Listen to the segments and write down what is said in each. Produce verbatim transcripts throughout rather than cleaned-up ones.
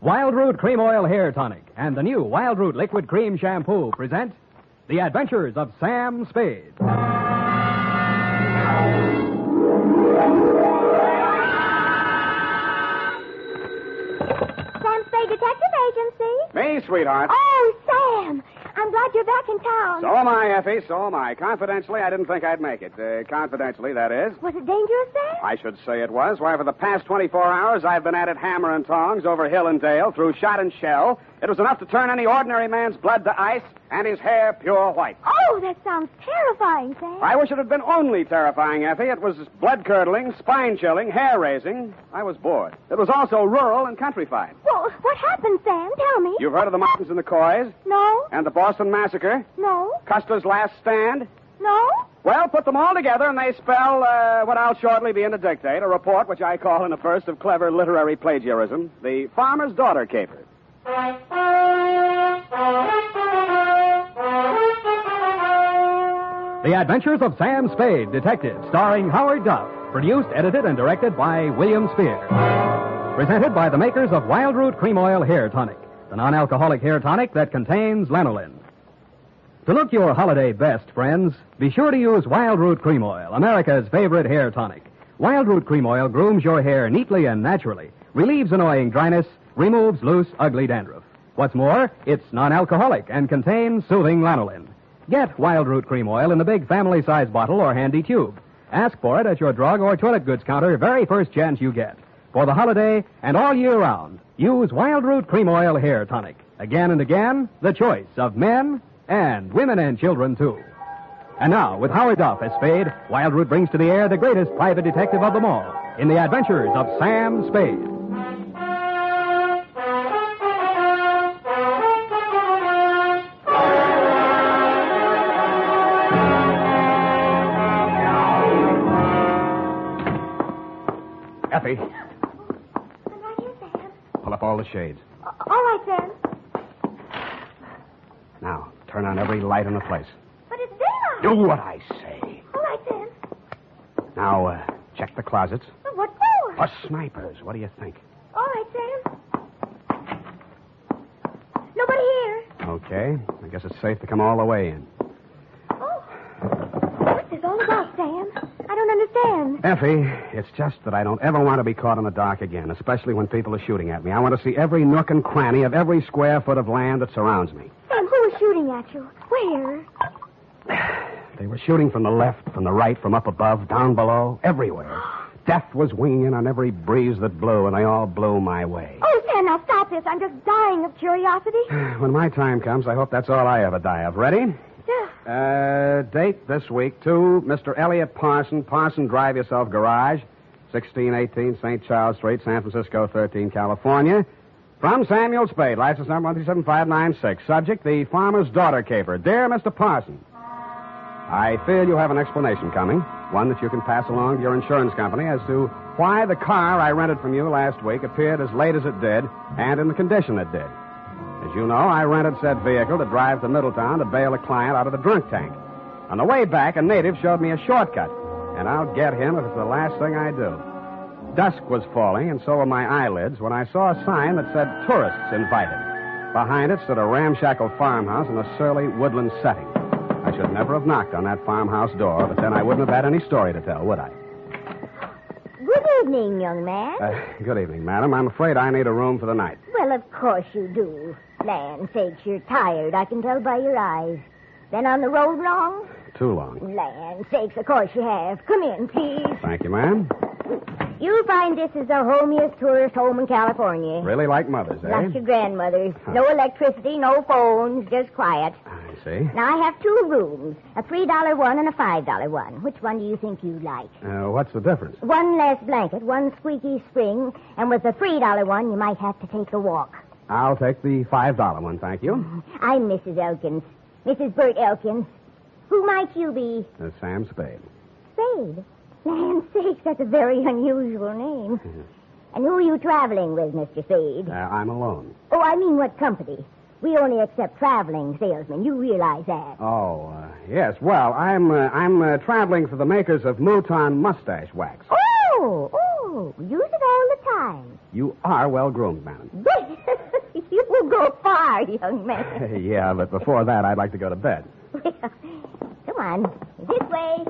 Wildroot Cream Oil Hair Tonic and the new Wildroot Liquid Cream Shampoo present The Adventures of Sam Spade. Sam Spade Detective Agency. Me, sweetheart. Oh, Sam. I'm glad you're back in town. So am I, Effie. So am I. Confidentially, I didn't think I'd make it. Uh, confidentially, that is. Was it dangerous, Sam? I should say it was. Why, for the past twenty-four hours, I've been at it hammer and tongs over hill and dale, through shot and shell. It was enough to turn any ordinary man's blood to ice and his hair pure white. Oh, that sounds terrifying, Sam. I wish it had been only terrifying, Effie. It was blood-curdling, spine-chilling, hair-raising. I was bored. It was also rural and countrified. Well, what happened, Sam? Tell me. You've heard of the Martins and the Coys? No. And the Boston Massacre? No. Custer's Last Stand? No. Well, put them all together, and they spell uh, what I'll shortly begin to dictate, a report which I call in a burst of clever literary plagiarism, The Farmer's Daughter Caper. The Adventures of Sam Spade, Detective, starring Howard Duff. Produced, edited, and directed by William Spear. Presented by the makers of Wildroot Cream Oil Hair Tonic, the non-alcoholic hair tonic that contains lanolin. To look your holiday best, friends, be sure to use Wildroot Cream Oil, America's favorite hair tonic. Wildroot Cream Oil grooms your hair neatly and naturally, relieves annoying dryness, removes loose, ugly dandruff. What's more, it's non-alcoholic and contains soothing lanolin. Get Wildroot Cream Oil in the big family-size bottle or handy tube. Ask for it at your drug or toilet goods counter very first chance you get. For the holiday and all year round, use Wildroot Cream Oil Hair Tonic. Again and again, the choice of men and women and children, too. And now, with Howard Duff as Spade, Wildroot brings to the air the greatest private detective of them all in The Adventures of Sam Spade. Effie, I'm right here, Sam. pull up all the shades. A- all right, Sam. Now, turn on every light in the place. But it's daylight. Do what I say. All right, Sam. Now, uh, check the closets. But what for? For snipers, what do you think? All right, Sam. Nobody here. Okay, I guess it's safe to come all the way in. Oh. What's this all about, Sam? I don't understand. Effie, it's just that I don't ever want to be caught in the dark again, especially when people are shooting at me. I want to see every nook and cranny of every square foot of land that surrounds me. Sam, who was shooting at you? Where? They were shooting from the left, from the right, from up above, down below, everywhere. Death was winging in on every breeze that blew, and they all blew my way. Oh, Sam, now stop this. I'm just dying of curiosity. When my time comes, I hope that's all I ever die of. Ready? Yeah. Uh, date this week to Mister Elliot Parson, Parson Drive Yourself Garage, sixteen eighteen Saint Charles Street, San Francisco, thirteen, California. From Samuel Spade, license number one three seven five nine six. Subject, the farmer's daughter caper. Dear Mister Parson, I feel you have an explanation coming, one that you can pass along to your insurance company as to why the car I rented from you last week appeared as late as it did and in the condition it did. As you know, I rented said vehicle to drive to Middletown to bail a client out of the drunk tank. On the way back, a native showed me a shortcut, and I'll get him if it's the last thing I do. Dusk was falling, and so were my eyelids, when I saw a sign that said tourists invited. Behind it stood a ramshackle farmhouse in a surly woodland setting. I should never have knocked on that farmhouse door, but then I wouldn't have had any story to tell, would I? Good evening, young man. Uh, good evening, madam. I'm afraid I need a room for the night. Well, of course you do. Land sakes, you're tired. I can tell by your eyes. Been on the road long? Too long. Land sakes, of course you have. Come in, please. Thank you, ma'am. You'll find this is the homiest tourist home in California. Really like mothers, eh? Like your grandmother's. No electricity, no phones, just quiet. I see. Now, I have two rooms, a three dollar one and a five dollar one. Which one do you think you'd like? Uh, what's the difference? One less blanket, one squeaky spring, and with the three dollar one, you might have to take a walk. I'll take the five dollar one, thank you. I'm Missus Elkins. Missus Bert Elkins. Who might you be? Uh, Sam Spade. Spade? Land sakes, that's a very unusual name. Mm-hmm. And who are you traveling with, Mister Spade? Uh, I'm alone. Oh, I mean what company? We only accept traveling salesmen. You realize that. Oh, uh, yes. Well, I'm uh, I'm uh, traveling for the makers of Mouton Mustache Wax. Oh, oh, use it all the time. You are well groomed, madam. car, young man. Yeah, but before that, I'd like to go to bed. Come on. This way.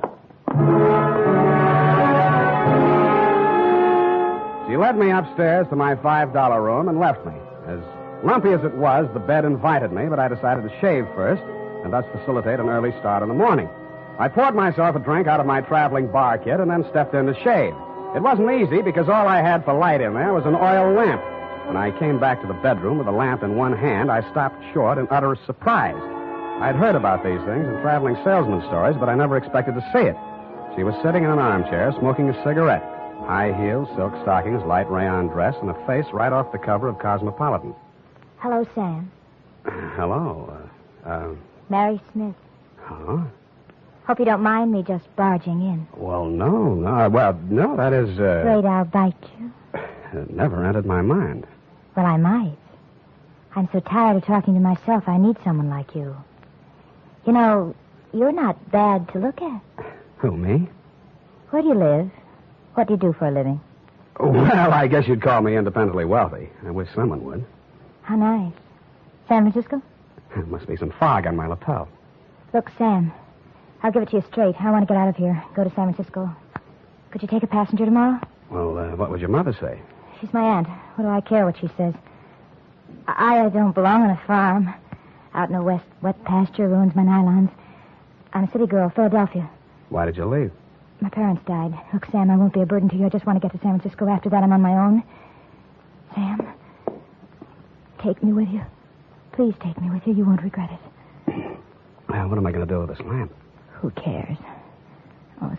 She led me upstairs to my five dollar room and left me. As lumpy as it was, the bed invited me, but I decided to shave first and thus facilitate an early start in the morning. I poured myself a drink out of my traveling bar kit and then stepped in to shave. It wasn't easy because all I had for light in there was an oil lamp. When I came back to the bedroom with the lamp in one hand, I stopped short in utter surprise. I'd heard about these things in traveling salesman stories, but I never expected to see it. She was sitting in an armchair smoking a cigarette. High heels, silk stockings, light rayon dress, and a face right off the cover of Cosmopolitan. Hello, Sam. Hello. Uh, uh, Mary Smith. huh? Hope you don't mind me just barging in. Well, no, no. Well, no, that is, uh... Afraid I'll bite you? It never entered my mind. Well, I might. I'm so tired of talking to myself, I need someone like you. You know, you're not bad to look at. Who, me? Where do you live? What do you do for a living? Well, I guess you'd call me independently wealthy. I wish someone would. How nice. San Francisco? There must be some fog on my lapel. Look, Sam, I'll give it to you straight. I want to get out of here, go to San Francisco. Could you take a passenger tomorrow? Well, uh, what would your mother say? She's my aunt. What do I care what she says? I, I don't belong on a farm. Out in a west wet pasture ruins my nylons. I'm a city girl, Philadelphia. Why did you leave? My parents died. Look, Sam, I won't be a burden to you. I just want to get to San Francisco. After that, I'm on my own. Sam, take me with you. Please take me with you. You won't regret it. Well, what am I going to do with this lamp? Who cares? Oh,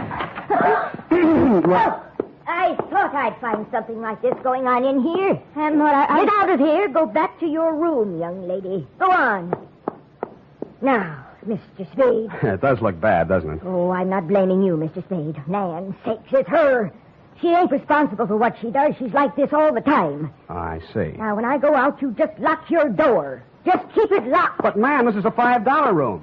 Sam. Well, I thought I'd find something like this going on in here. And what I, I... Get out of here. Go back to your room, young lady. Go on. Now, Mister Spade. It does look bad, doesn't it? Oh, I'm not blaming you, Mister Spade. Nan's sakes, it's her. She ain't responsible for what she does. She's like this all the time. I see. Now, when I go out, you just lock your door. Just keep it locked. But, ma'am, this is a five dollar room.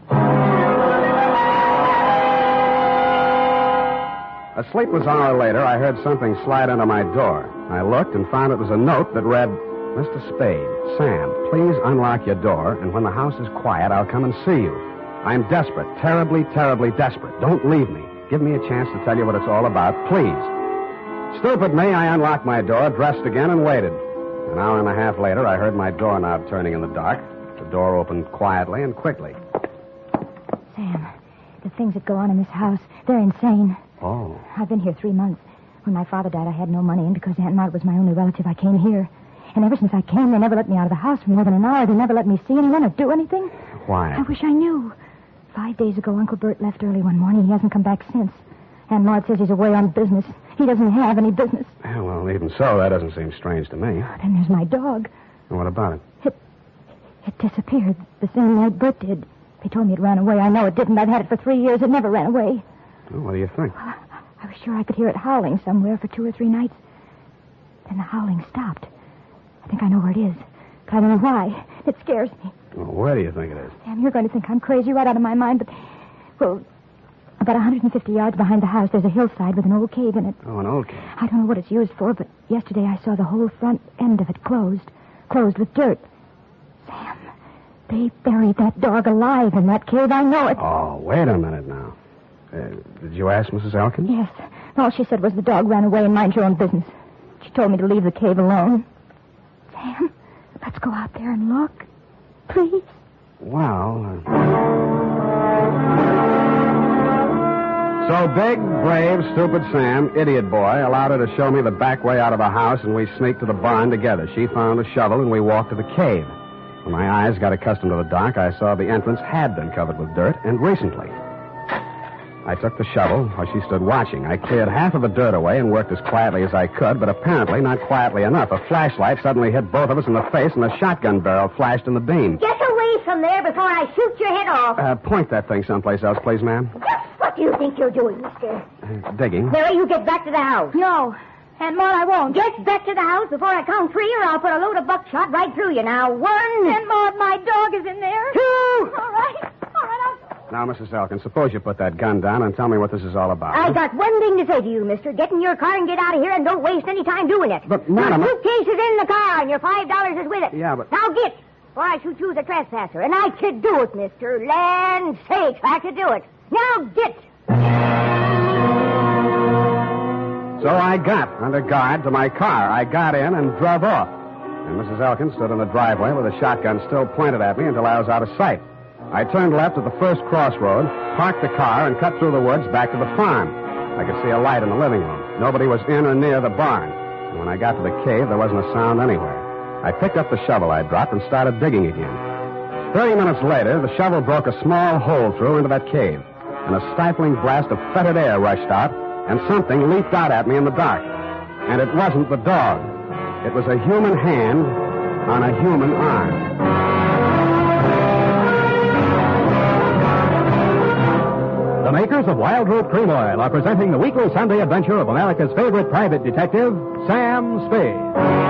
A sleepless hour later, I heard something slide under my door. I looked and found it was a note that read, Mister Spade, Sam, please unlock your door, and when the house is quiet, I'll come and see you. I'm desperate, terribly, terribly desperate. Don't leave me. Give me a chance to tell you what it's all about, please. Stupid me, I unlocked my door, dressed again, and waited. An hour and a half later, I heard my doorknob turning in the dark. The door opened quietly and quickly. Sam, the things that go on in this house, they're insane. Oh. I've been here three months. When my father died, I had no money, and because Aunt Maud was my only relative, I came here. And ever since I came, they never let me out of the house for more than an hour. They never let me see anyone or do anything. Why? I wish I knew. Five days ago, Uncle Bert left early one morning. He hasn't come back since. Aunt Maud says he's away on business. He doesn't have any business. Yeah, well, even so, that doesn't seem strange to me. Then there's my dog. And what about it? It, it disappeared the same night Bert did. They told me it ran away. I know it didn't. I've had it for three years. It never ran away. Well, what do you think? Well, I, I was sure I could hear it howling somewhere for two or three nights. Then the howling stopped. I think I know where it is, but I don't know why. It scares me. Well, where do you think it is? Sam, you're going to think I'm crazy right out of my mind, but, well, about one hundred fifty yards behind the house, there's a hillside with an old cave in it. Oh, an old cave. I don't know what it's used for, but yesterday I saw the whole front end of it closed, closed with dirt. Sam, they buried that dog alive in that cave. I know it. Oh, wait a minute now. Uh, did you ask Missus Elkins? Yes. All she said was the dog ran away and mind your own business. She told me to leave the cave alone. Sam, let's go out there and look. Please. Well... Uh... So big, brave, stupid Sam, idiot boy, allowed her to show me the back way out of the house, and we sneaked to the barn together. She found a shovel, and we walked to the cave. When my eyes got accustomed to the dark, I saw the entrance had been covered with dirt, and recently. I took the shovel while she stood watching. I cleared half of the dirt away and worked as quietly as I could, but apparently not quietly enough. A flashlight suddenly hit both of us in the face, and a shotgun barrel flashed in the beam. Get away from there before I shoot your head off. Uh, point that thing someplace else, please, ma'am. What do you think you're doing, mister? Uh, digging. Mary, you get back to the house. No. Aunt Maud, I won't. Get back to the house before I count three, or I'll put a load of buckshot right through you. Now, one. Aunt Maud, my dog is in there. Two. All right. All right, I'll... Now, Missus Elkins, suppose you put that gun down and tell me what this is all about. I got one thing to say to you, mister. Get in your car and get out of here, and don't waste any time doing it. But, madam... Your suitcase is in the car, and your five dollars is with it. Yeah, but... Now get. or I should choose a trespasser. And I could do it, mister. Land sakes, I could do it. Now get. So I got under guard to my car. I got in and drove off. And Missus Elkins stood in the driveway with a shotgun still pointed at me until I was out of sight. I turned left at the first crossroad, parked the car, and cut through the woods back to the farm. I could see a light in the living room. Nobody was in or near the barn. And when I got to the cave, there wasn't a sound anywhere. I picked up the shovel I dropped and started digging again. Thirty minutes later, the shovel broke a small hole through into that cave, and a stifling blast of fetid air rushed out, and something leaped out at me in the dark. And it wasn't the dog. It was a human hand on a human arm. The makers of Wild Root Cream Oil are presenting the weekly Sunday adventure of America's favorite private detective, Sam Spade.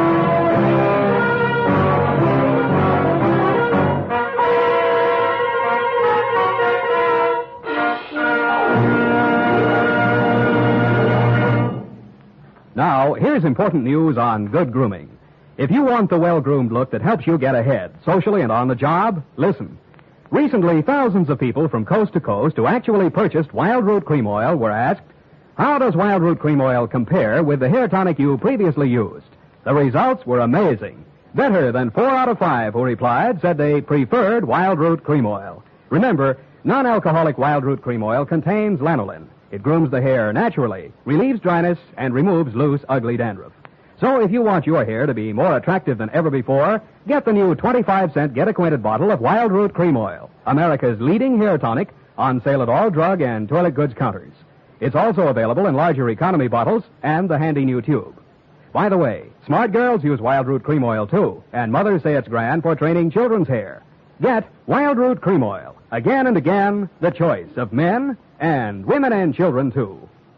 Now, here's important news on good grooming. If you want the well-groomed look that helps you get ahead, socially and on the job, listen. Recently, thousands of people from coast to coast who actually purchased Wild Root Cream Oil were asked, how does Wild Root Cream Oil compare with the hair tonic you previously used? The results were amazing. Better than four out of five who replied said they preferred Wild Root Cream Oil. Remember, non-alcoholic Wild Root Cream Oil contains lanolin. It grooms the hair naturally, relieves dryness, and removes loose, ugly dandruff. So if you want your hair to be more attractive than ever before, get the new twenty-five cent get-acquainted bottle of Wild Root Cream Oil, America's leading hair tonic, on sale at all drug and toilet goods counters. It's also available in larger economy bottles and the handy new tube. By the way, smart girls use Wild Root Cream Oil, too, and mothers say it's grand for training children's hair. Get Wild Root Cream Oil. Again and again, the choice of men and women and children, too.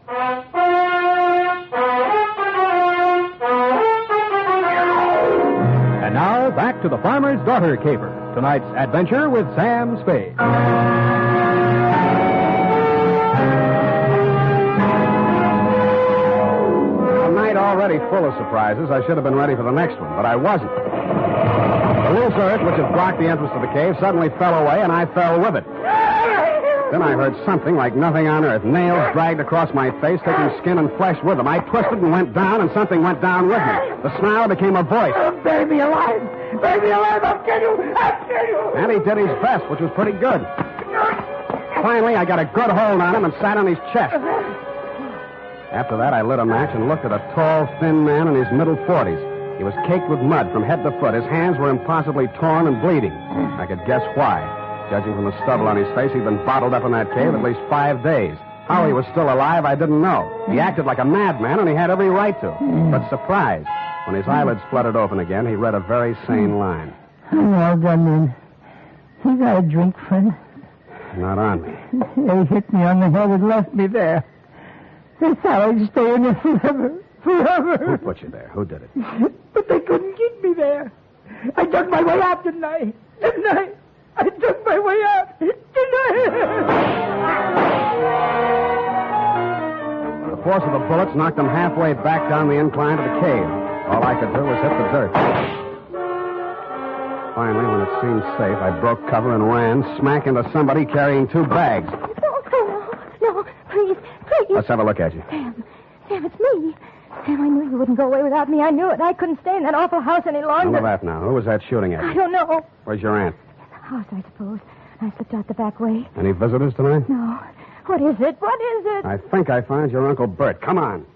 And now, back to the Farmer's Daughter Caper. Tonight's adventure with Sam Spade. A night already full of surprises. I should have been ready for the next one, but I wasn't. The loose earth, which had blocked the entrance to the cave, suddenly fell away, and I fell with it. Then I heard something like nothing on earth. Nails dragged across my face, taking skin and flesh with them. I twisted and went down, and something went down with me. The snarl became a voice. Oh, baby alive! Baby alive! I'll kill you! I'll kill you! And he did his best, which was pretty good. Finally, I got a good hold on him and sat on his chest. After that, I lit a match and looked at a tall, thin man in his middle forties. He was caked with mud from head to foot. His hands were impossibly torn and bleeding. I could guess why. Judging from the stubble on his face, he'd been bottled up in that cave at least five days. How he was still alive, I didn't know. He acted like a madman, and he had every right to. But surprised, when his eyelids fluttered open again, he read a very sane line. I'm all done then. You got a drink, friend? Not on me. They hit me on the head and left me there. They thought I'd stay in there forever. Forever. Who put you there? Who did it? But they couldn't keep me there. I dug my way out, didn't I? Didn't I? I dug my way out, didn't I? The force of the bullets knocked him halfway back down the incline to the cave. All I could do was hit the dirt. Finally, when it seemed safe, I broke cover and ran smack into somebody carrying two bags. Oh, no, no, please, please. Let's have a look at you. Sam, Sam, it's me. Sam, I knew you wouldn't go away without me. I knew it. I couldn't stay in that awful house any longer. None of that now. Who was that shooting at you? I don't know. Where's your aunt? House, I suppose. I slipped out the back way. Any visitors tonight? No. What is it? What is it? I think I found your Uncle Bert. Come on.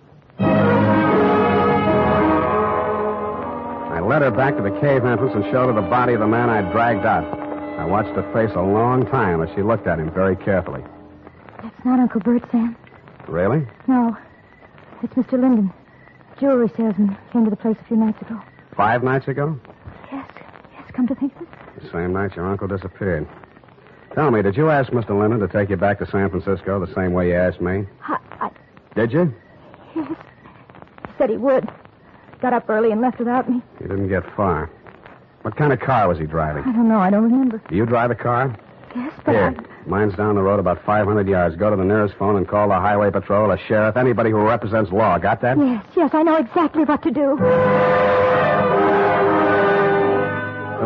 I led her back to the cave entrance and showed her the body of the man I'd dragged out. I watched her face a long time as she looked at him very carefully. That's not Uncle Bert, Sam. Really? No. It's Mister Linden, jewelry salesman. Came to the place a few nights ago. Five nights ago? Yes. Yes, come to think of it. The same night your uncle disappeared. Tell me, did you ask Mister Linden to take you back to San Francisco the same way you asked me? I... I Did you? yes. He said he would. Got up early and left without me. You didn't get far. What kind of car was he driving? I don't know. I don't remember. Do you drive a car? Yes, but Here. I... Mine's down the road about five hundred yards. Go to the nearest phone and call the highway patrol, the sheriff, anybody who represents law. Got that? Yes, yes, I know exactly what to do. The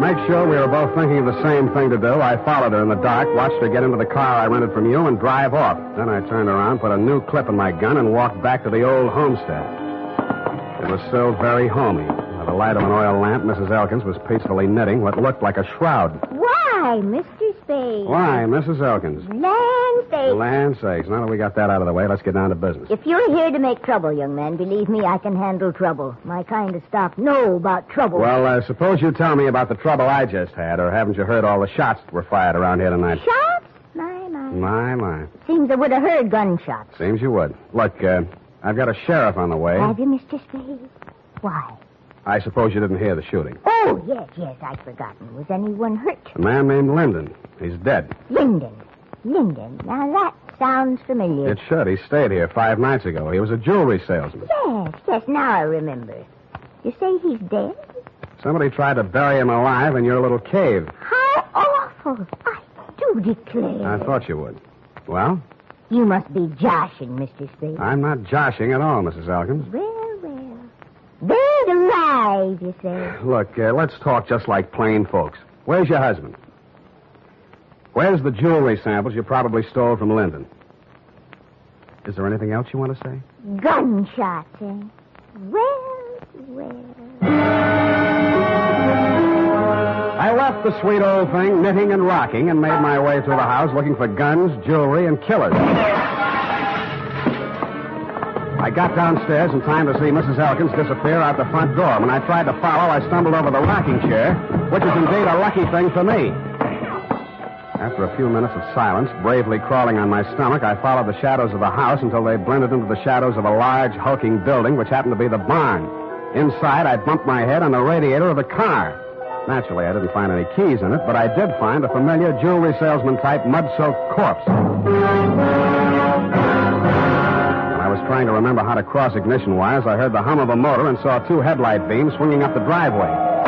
make sure we were both thinking of the same thing to do, I followed her in the dark, watched her get into the car I rented from you, and drive off. Then I turned around, put a new clip in my gun, and walked back to the old homestead. It was still very homey. By the light of an oil lamp, Missus Elkins was peacefully knitting what looked like a shroud. Why, Mister Spade? Why, Missus Elkins? Land sakes. Land sakes. Now that we got that out of the way, let's get down to business. If you're here to make trouble, young man, believe me, I can handle trouble. My kind of stock know about trouble. Well, uh, suppose you tell me about the trouble I just had, or haven't you heard all the shots that were fired around here tonight? Shots? My, my. My, my. Seems I would have heard gunshots. Seems you would. Look, uh, I've got a sheriff on the way. Have you, Mister Spade? Why? I suppose you didn't hear the shooting. Oh, yes, yes, I'd forgotten. Was anyone hurt? A man named Linden. He's dead. Linden. Linden. Now, that sounds familiar. It should. He stayed here five nights ago. He was a jewelry salesman. Yes, yes, now I remember. You say he's dead? Somebody tried to bury him alive in your little cave. How awful. I do declare. I thought you would. Well? You must be joshing, Mister Spade. I'm not joshing at all, Missus Elkins. Well, well. Dead alive, you say. Look, uh, let's talk just like plain folks. Where's your husband? Where's the jewelry samples you probably stole from Linden? Is there anything else you want to say? Gunshots, eh? Well, well. I left the sweet old thing knitting and rocking and made my way through the house looking for guns, jewelry, and killers. I got downstairs in time to see Missus Elkins disappear out the front door. When I tried to follow, I stumbled over the rocking chair, which is indeed a lucky thing for me. After a few minutes of silence, bravely crawling on my stomach, I followed the shadows of the house until they blended into the shadows of a large, hulking building, which happened to be the barn. Inside, I bumped my head on the radiator of the car. Naturally, I didn't find any keys in it, but I did find a familiar jewelry salesman-type mud-soaked corpse. I was trying to remember how to cross ignition wires. I heard the hum of a motor and saw two headlight beams swinging up the driveway.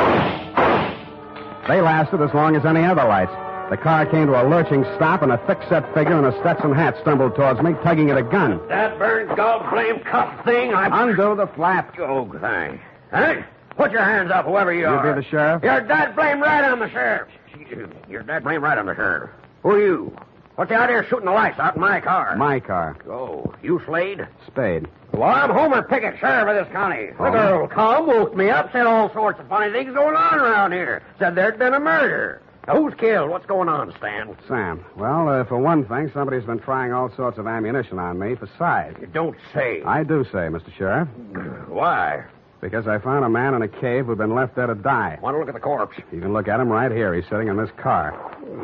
They lasted as long as any other lights. The car came to a lurching stop, and a thick-set figure in a Stetson hat stumbled towards me, tugging at a gun. That burned gall-blame cuff thing, I... Undo the flap. Oh, thanks. Huh? Put your hands up, whoever you, You are. be the sheriff? You're dead blame right on the sheriff. You're dead blame right on the sheriff. Who are you? What's the idea of shooting the lights out in my car? My car. Oh, you Slade? Spade. Well, I'm Homer Pickett, sheriff of this county. The Homer? girl come, woke me up, said all sorts of funny things going on around here. Said there'd been a murder. Now, who's killed? What's going on, Stan? Sam. Well, uh, for one thing, somebody's been trying all sorts of ammunition on me for size. You don't say. I do say, Mister Sheriff. Why? Because I found a man in a cave who'd been left there to die. Want to look at the corpse? You can look at him right here. He's sitting in this car.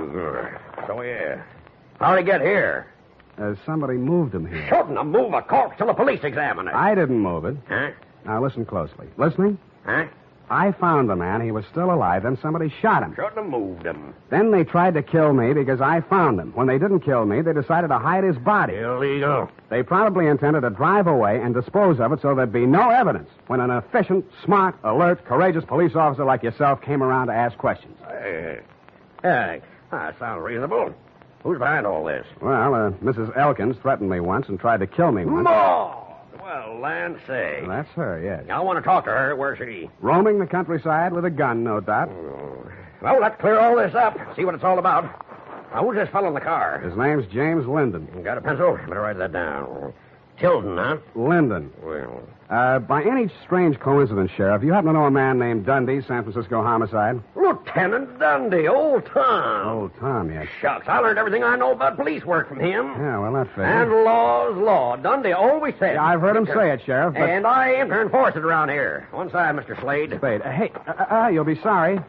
So, yeah. How'd he get here? Uh, somebody moved him here. Shouldn't have moved a corpse till the police examine it. I didn't move it. Huh? Now, listen closely. Listening? Huh? I found the man. He was still alive. Then somebody shot him. Shouldn't have moved him. Then they tried to kill me because I found him. When they didn't kill me, they decided to hide his body. Illegal. They probably intended to drive away and dispose of it so there'd be no evidence when an efficient, smart, alert, courageous police officer like yourself came around to ask questions. Hey, hey, that sounds reasonable. Who's behind all this? Well, uh, Missus Elkins threatened me once and tried to kill me once. More! Well, land say. Well, that's her, yes. I want to talk to her. Where's she? Roaming the countryside with a gun, no doubt. Oh. Well, let's clear all this up. See what it's all about. Now, who's this fellow in the car? His name's James Linden. Got a pencil? Better write that down. Tilden, huh? Linden. Well, Uh, by any strange coincidence, Sheriff, you happen to know a man named Dundee, San Francisco homicide? Lieutenant Dundee, old Tom. Old Tom, yes. Shucks, I learned everything I know about police work from him. Yeah, well, that figures. And law's law. Dundee always said... Yeah, I've heard him say it, Sheriff, but... And I aim to enforce it around here. One side, Mister Slade. Spade. Uh, hey, uh, uh, you'll be sorry.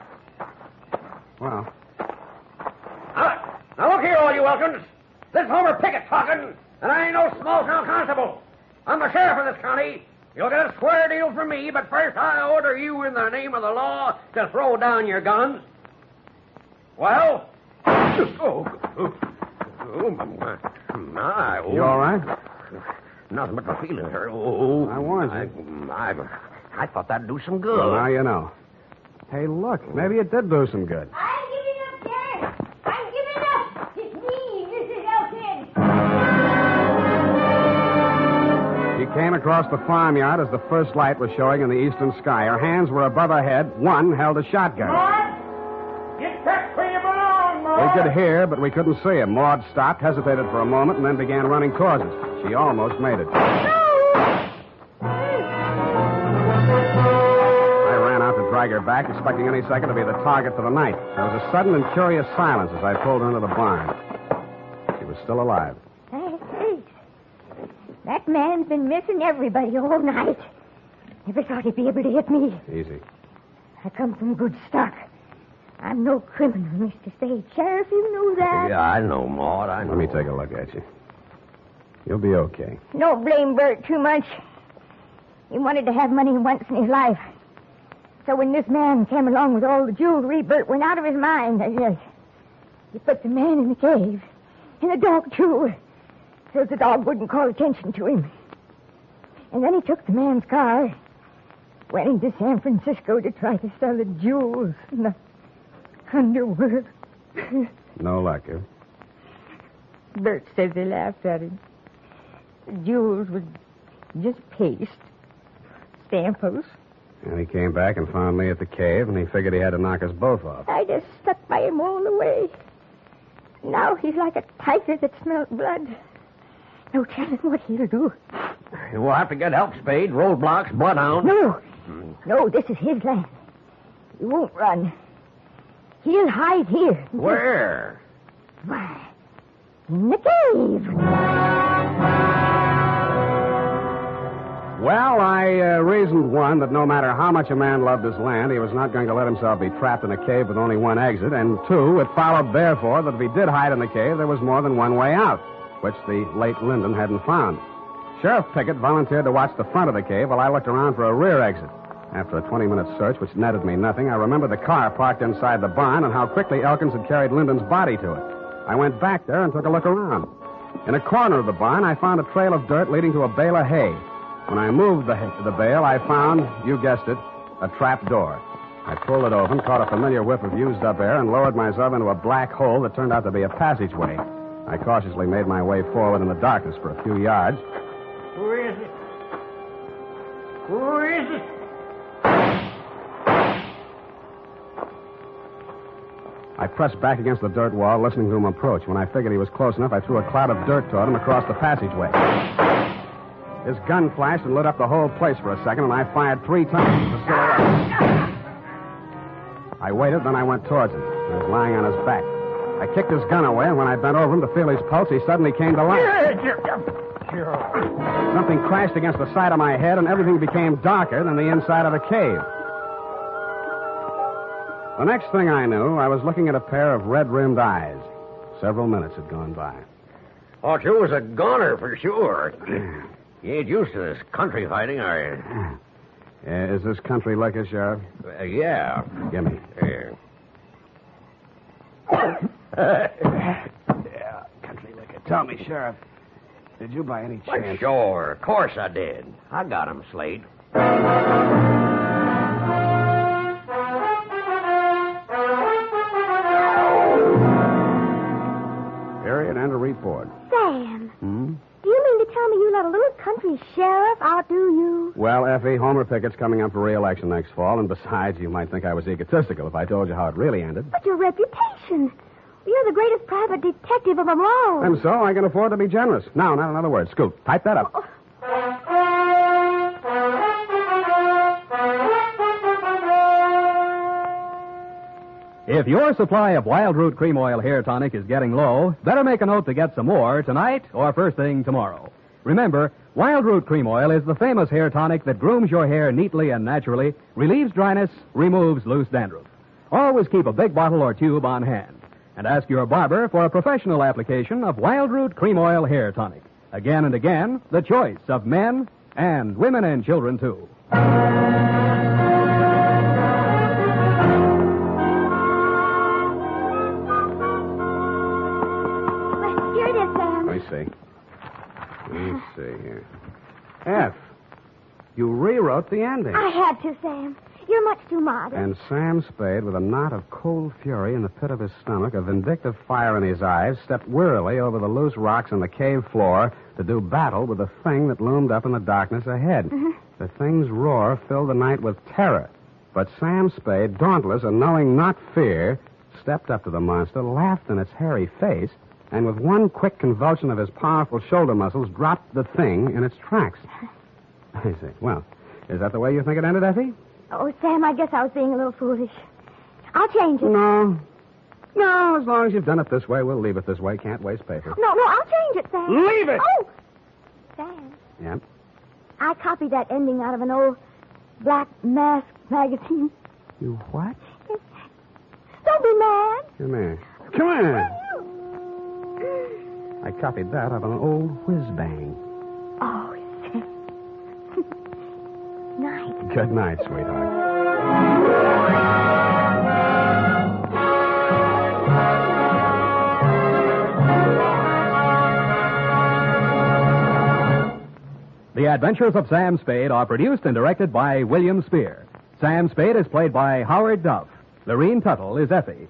Well, Now, now look here, all you Elkins. This Homer Pickett talking, and I ain't no small-town constable. I'm the sheriff of this county. You'll get a square deal from me, but first I order you in the name of the law to throw down your guns. Well? Oh, oh, oh my, my. Oh. you all right? Nothing but my feelings hurt. Oh, I warned you. I, I, I thought that'd do some good. Well, now you know. Hey, look, maybe it did do some good. I'm giving up, Sheriff. I'm giving up. It's me, Missus Elkins. She came across the farmyard as the first light was showing in the eastern sky. Her hands were above her head. One held a shotgun. What? That's where you belong, Maud. We could hear, but we couldn't see him. Maud stopped, hesitated for a moment, and then began running towards us. She almost made it. I ran out to drag her back, expecting any second to be the target for the night. There was a sudden and curious silence as I pulled her into the barn. She was still alive. Hey, hey. That man's been missing everybody all night. Never thought he'd be able to hit me. Easy. I come from good stock. I'm no criminal, Mister Spade. Sheriff, you know that. Yeah, I know, Maud. I know. Let me take a look at you. You'll be okay. Don't blame Bert too much. He wanted to have money once in his life. So when this man came along with all the jewelry, Bert went out of his mind. Yes. He put the man in the cave. And the dog, too. So the dog wouldn't call attention to him. And then he took the man's car, went into San Francisco to try to sell the jewels in the underworld. No luck, huh? Bert says they laughed at him. The jewels were just paste, samples. And he came back and found me at the cave, and he figured he had to knock us both off. I just stuck by him all the way. Now he's like a tiger that smelled blood. No telling what he'll do. We'll have to get help, Spade. Roadblocks, bloodhound. No. No, this is his land. He won't run. He'll hide here. Where? Why, in the cave. Well, I uh, reasoned, one, that no matter how much a man loved his land, he was not going to let himself be trapped in a cave with only one exit. And two, it followed, therefore, that if he did hide in the cave, there was more than one way out, which the late Lyndon hadn't found. Sheriff Pickett volunteered to watch the front of the cave while I looked around for a rear exit. After a twenty-minute search, which netted me nothing, I remembered the car parked inside the barn and how quickly Elkins had carried Lyndon's body to it. I went back there and took a look around. In a corner of the barn, I found a trail of dirt leading to a bale of hay. When I moved the, the bale, I found, you guessed it, a trap door. I pulled it open, caught a familiar whiff of used-up air, and lowered myself into a black hole that turned out to be a passageway. I cautiously made my way forward in the darkness for a few yards. Who is it? Who is it? I pressed back against the dirt wall, listening to him approach. When I figured he was close enough, I threw a cloud of dirt toward him across the passageway. His gun flashed and lit up the whole place for a second, and I fired three times with the silhouette. I waited, then I went towards him. He was lying on his back. I kicked his gun away, and when I bent over him to feel his pulse, he suddenly came to life. Something crashed against the side of my head, and everything became darker than the inside of the cave. The next thing I knew, I was looking at a pair of red-rimmed eyes. Several minutes had gone by. Thought you was a goner for sure. You ain't used to this country fighting, are you? Uh, is this country liquor, Sheriff? Uh, yeah. Give me. Here. Yeah, country liquor. Tell me, Sheriff, did you by any Why, chance... sure. Of course I did. I got him, Slade. Period and a report. Sam, Hmm? do you mean to tell me you let a little country sheriff outdo you? Well, Effie, Homer Pickett's coming up for re-election next fall, and besides, you might think I was egotistical if I told you how it really ended. But your reputation. You're the greatest private detective of them all. And so I can afford to be generous. Now, not another word. Scoot, type that up. If your supply of Wild Root Cream Oil Hair Tonic is getting low, better make a note to get some more tonight or first thing tomorrow. Remember, Wild Root Cream Oil is the famous hair tonic that grooms your hair neatly and naturally, relieves dryness, removes loose dandruff. Always keep a big bottle or tube on hand. And ask your barber for a professional application of Wild Root Cream Oil Hair Tonic. Again and again, the choice of men and women and children, too. Here it is, Sam. Let me see. Let me see here. F, you rewrote the ending. I had to, Sam. You're much too modest. And Sam Spade, with a knot of cold fury in the pit of his stomach, a vindictive fire in his eyes, stepped wearily over the loose rocks on the cave floor to do battle with the thing that loomed up in the darkness ahead. Mm-hmm. The thing's roar filled the night with terror. But Sam Spade, dauntless and knowing not fear, stepped up to the monster, laughed in its hairy face, and with one quick convulsion of his powerful shoulder muscles, dropped the thing in its tracks. I see. Well, is that the way you think it ended, Effie? Oh, Sam, I guess I was being a little foolish. I'll change it. No. No, as long as you've done it this way, we'll leave it this way. Can't waste paper. No, no, I'll change it, Sam. Leave it! Oh! Sam, Yeah? I copied that ending out of an old Black Mask magazine. You what? Don't be mad. Come here. Come here. I copied that out of an old whiz-bang. Oh, Sam. Night. Good night, sweetheart. The Adventures of Sam Spade are produced and directed by William Spear. Sam Spade is played by Howard Duff. Lorene Tuttle is Effie.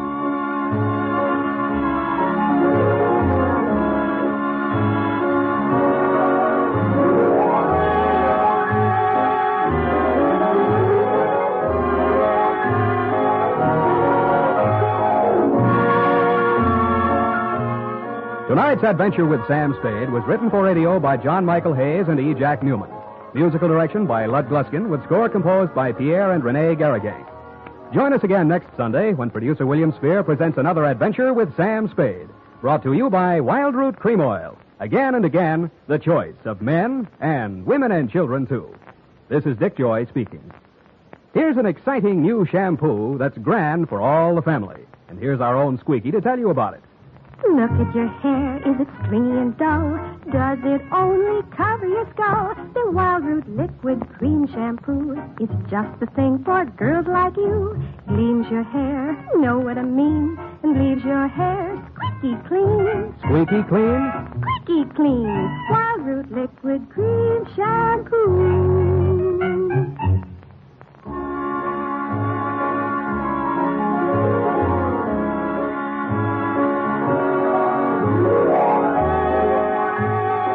Tonight's adventure with Sam Spade was written for radio by John Michael Hayes and E. Jack Newman. Musical direction by Lud Gluskin, with score composed by Pierre and Renee Garrigang. Join us again next Sunday when producer William Spear presents another adventure with Sam Spade. Brought to you by Wildroot Cream Oil. Again and again, the choice of men and women and children, too. This is Dick Joy speaking. Here's an exciting new shampoo that's grand for all the family. And here's our own Squeaky to tell you about it. Look at your hair, is it stringy and dull? Does it only cover your skull? The Wildroot Liquid Cream Shampoo is just the thing for girls like you. Gleams your hair, know what I mean, and leaves your hair squeaky clean. Squeaky clean? Squeaky clean. Wildroot Liquid Cream Shampoo.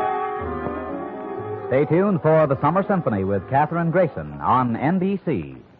Stay tuned for the Summer Symphony with Catherine Grayson on N B C.